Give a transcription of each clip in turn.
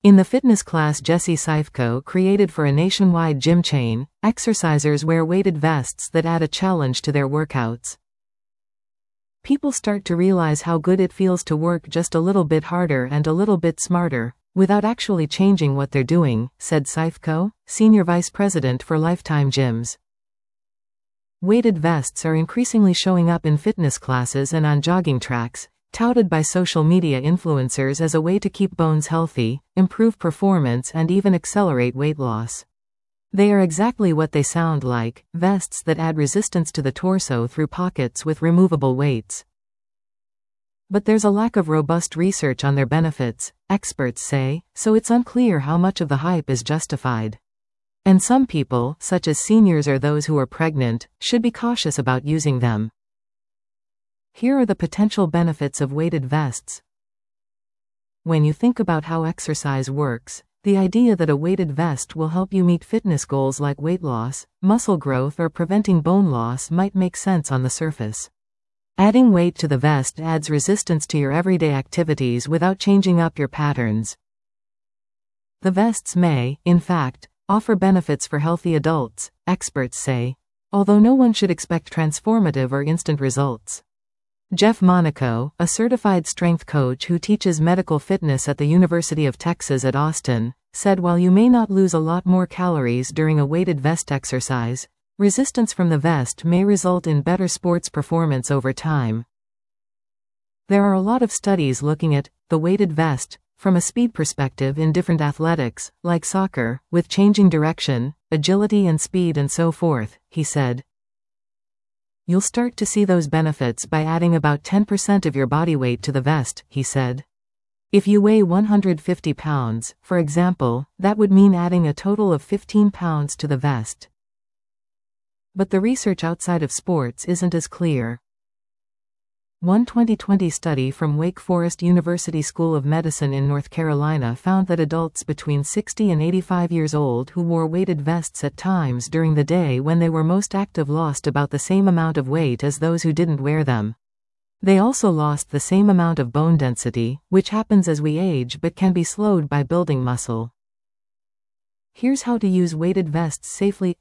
In the fitness class Jesse Seifko created for a nationwide gym chain, exercisers wear weighted vests that add a challenge to their workouts. People start to realize how good it feels to work just a little bit harder and a little bit smarter, without actually changing what they're doing, said Seifko, Senior Vice President for Lifetime Gyms. Weighted vests are increasingly showing up in fitness classes and on jogging tracks, touted by social media influencers as a way to keep bones healthy, improve performance and even accelerate weight loss. They are exactly what they sound like, vests that add resistance to the torso through pockets with removable weights. But there's a lack of robust research on their benefits, experts say, so it's unclear how much of the hype is justified. And some people, such as seniors or those who are pregnant, should be cautious about using them. Here are the potential benefits of weighted vests. When you think about how exercise works, the idea that a weighted vest will help you meet fitness goals like weight loss, muscle growth or preventing bone loss might make sense on the surface. Adding weight to the vest adds resistance to your everyday activities without changing up your patterns. The vests may, in fact, offer benefits for healthy adults, experts say, although no one should expect transformative or instant results. Jeff Monaco, a certified strength coach who teaches medical fitness at the University of Texas at Austin, said while you may not lose a lot more calories during a weighted vest exercise, resistance from the vest may result in better sports performance over time. There are a lot of studies looking at the weighted vest from a speed perspective in different athletics, like soccer, with changing direction, agility and speed and so forth, he said. You'll start to see those benefits by adding about 10% of your body weight to the vest, he said. If you weigh 150 pounds, for example, that would mean adding a total of 15 pounds to the vest. But the research outside of sports isn't as clear. One 2020 study from Wake Forest University School of Medicine in North Carolina found that adults between 60 and 85 years old who wore weighted vests at times during the day when they were most active lost about the same amount of weight as those who didn't wear them. They also lost the same amount of bone density, which happens as we age but can be slowed by building muscle. Here's how to use weighted vests safely.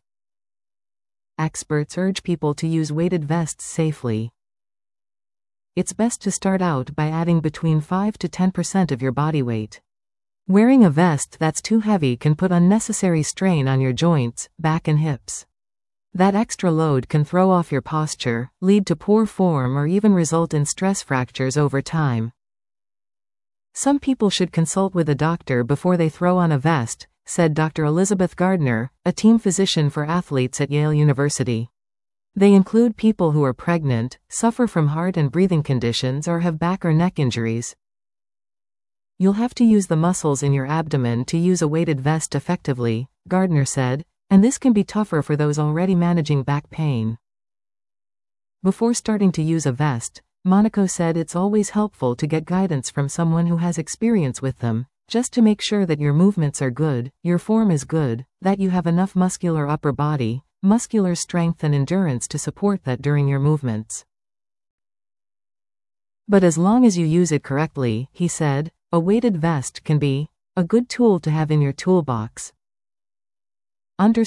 Experts urge people to use weighted vests safely. It's best to start out by adding between 5 to 10% of your body weight. Wearing a vest that's too heavy can put unnecessary strain on your joints, back and hips. That extra load can throw off your posture, lead to poor form or even result in stress fractures over time. Some people should consult with a doctor before they throw on a vest, said Dr. Elizabeth Gardner, a team physician for athletes at Yale University. They include people who are pregnant, suffer from heart and breathing conditions or have back or neck injuries. You'll have to use the muscles in your abdomen to use a weighted vest effectively, Gardner said, and this can be tougher for those already managing back pain. Before starting to use a vest, Monaco said it's always helpful to get guidance from someone who has experience with them, just to make sure that your movements are good, your form is good, that you have enough muscular upper body, muscular strength and endurance to support that during your movements. But as long as you use it correctly, he said, a weighted vest can be a good tool to have in your toolbox. The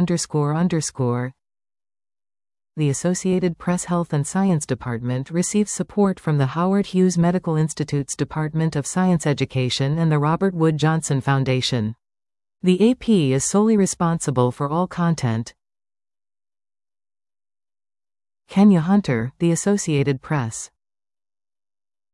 Associated Press Health and Science Department receives support from the Howard Hughes Medical Institute's Department of Science Education and the Robert Wood Johnson Foundation. The AP is solely responsible for all content. Kenya Hunter, The Associated Press.